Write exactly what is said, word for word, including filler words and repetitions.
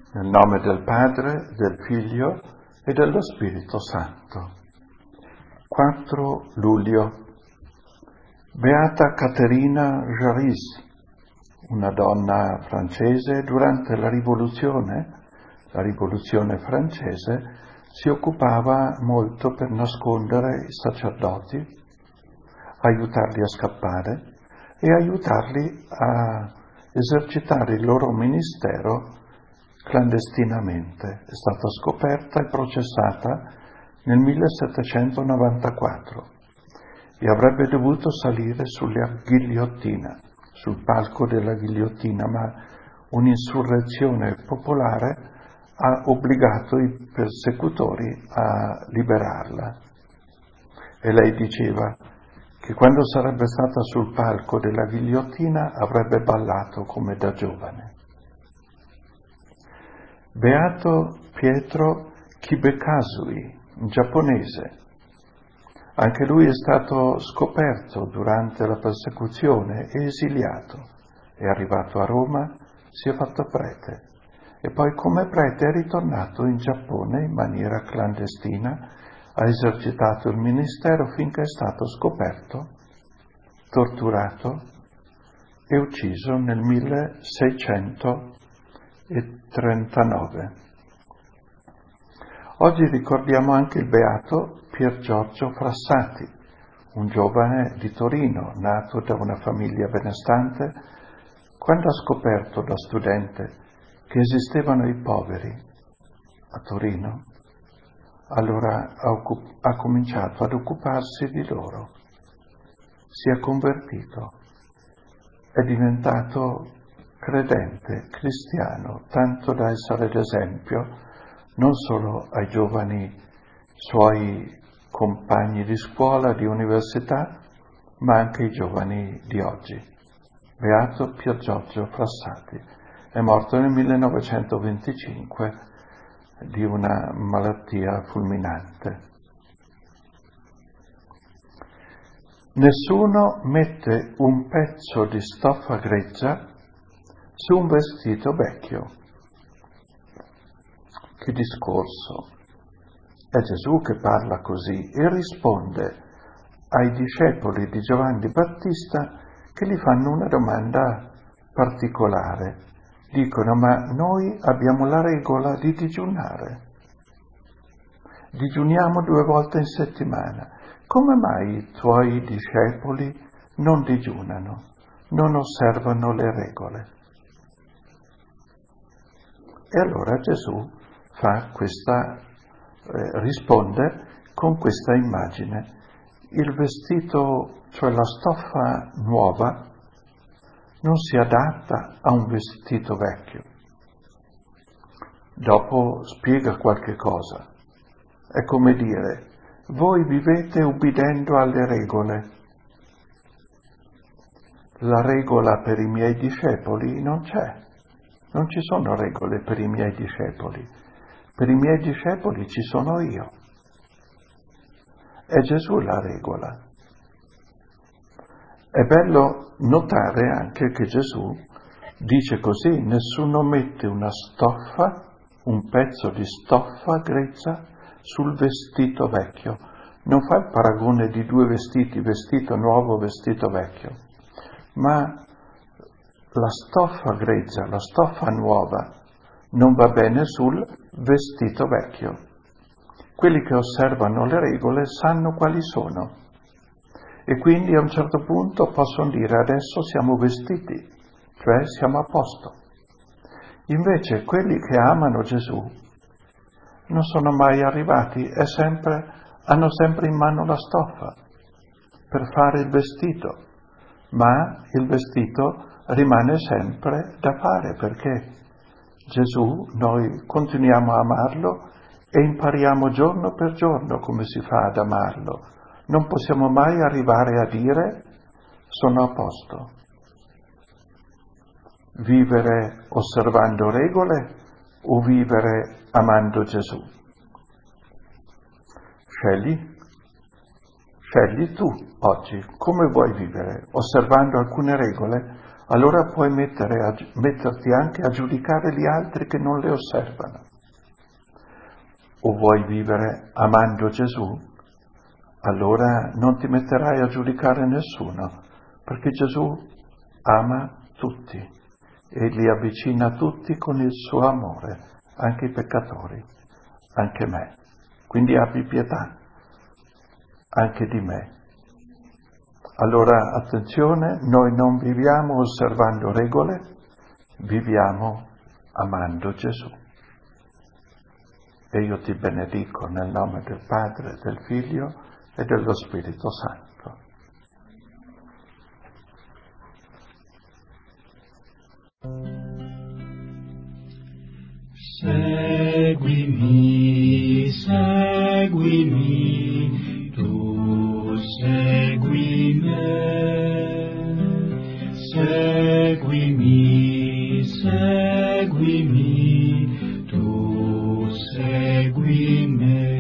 Nel nome del Padre, del Figlio e dello Spirito Santo. quattro luglio. Beata Caterina Jaris, una donna francese, durante la rivoluzione, la rivoluzione francese, si occupava molto per nascondere i sacerdoti, aiutarli a scappare e aiutarli a esercitare il loro ministero clandestinamente. È stata scoperta e processata nel millesettecentonovantaquattro e avrebbe dovuto salire sulla ghigliottina, sul palco della ghigliottina, ma un'insurrezione popolare ha obbligato i persecutori a liberarla. E lei diceva che quando sarebbe stata sul palco della ghigliottina avrebbe ballato come da giovane. Beato Pietro Kibekazui, un giapponese. Anche lui è stato scoperto durante la persecuzione e esiliato. È arrivato a Roma, si è fatto prete e poi come prete è ritornato in Giappone in maniera clandestina, ha esercitato il ministero finché è stato scoperto, torturato e ucciso nel milleseicentotrentanove. Oggi ricordiamo anche il beato Pier Giorgio Frassati, un giovane di Torino, nato da una famiglia benestante. Quando ha scoperto da studente che esistevano i poveri a Torino, allora ha, occup- ha cominciato ad occuparsi di loro. Si è convertito, è diventato credente, cristiano, tanto da essere l'esempio non solo ai giovani suoi compagni di scuola, di università, ma anche ai giovani di oggi. Beato Pier Giorgio Frassati è morto nel millenovecentoventicinque di una malattia fulminante. Nessuno mette un pezzo di stoffa grezza su un vestito vecchio. Che discorso! È Gesù che parla così e risponde ai discepoli di Giovanni Battista che gli fanno una domanda particolare. Dicono: ma noi abbiamo la regola di digiunare. Digiuniamo due volte in settimana. Come mai i tuoi discepoli non digiunano, non osservano le regole? E allora Gesù fa questa, eh, risponde con questa immagine. Il vestito, cioè la stoffa nuova, non si adatta a un vestito vecchio. Dopo spiega qualche cosa. È come dire: voi vivete ubbidendo alle regole. La regola per i miei discepoli non c'è. Non ci sono regole per i miei discepoli. Per i miei discepoli ci sono io. È Gesù la regola. È bello notare anche che Gesù dice così: nessuno mette una stoffa, un pezzo di stoffa grezza sul vestito vecchio. Non fa il paragone di due vestiti, vestito nuovo, vestito vecchio, ma la stoffa grezza, la stoffa nuova non va bene sul vestito vecchio. Quelli che osservano le regole sanno quali sono e quindi a un certo punto possono dire: adesso siamo vestiti, cioè siamo a posto. Invece quelli che amano Gesù non sono mai arrivati, è sempre, hanno sempre in mano la stoffa per fare il vestito, ma il vestito rimane sempre da fare, perché Gesù, noi continuiamo a amarlo e impariamo giorno per giorno come si fa ad amarlo. Non possiamo mai arrivare a dire: sono a posto. Vivere osservando regole o vivere amando Gesù? Scegli. Scegli tu oggi come vuoi vivere, osservando alcune regole. allora puoi mettere a, metterti anche a giudicare gli altri che non le osservano. O vuoi vivere amando Gesù? Allora non ti metterai a giudicare nessuno, perché Gesù ama tutti e li avvicina tutti con il suo amore, anche i peccatori, anche me. Quindi abbi pietà anche di me. Allora attenzione, noi non viviamo osservando regole, viviamo amando Gesù. E io ti benedico nel nome del Padre, del Figlio e dello Spirito Santo. Seguimi, seguimi, tu segui me. Seguimi, seguimi, tu segui me.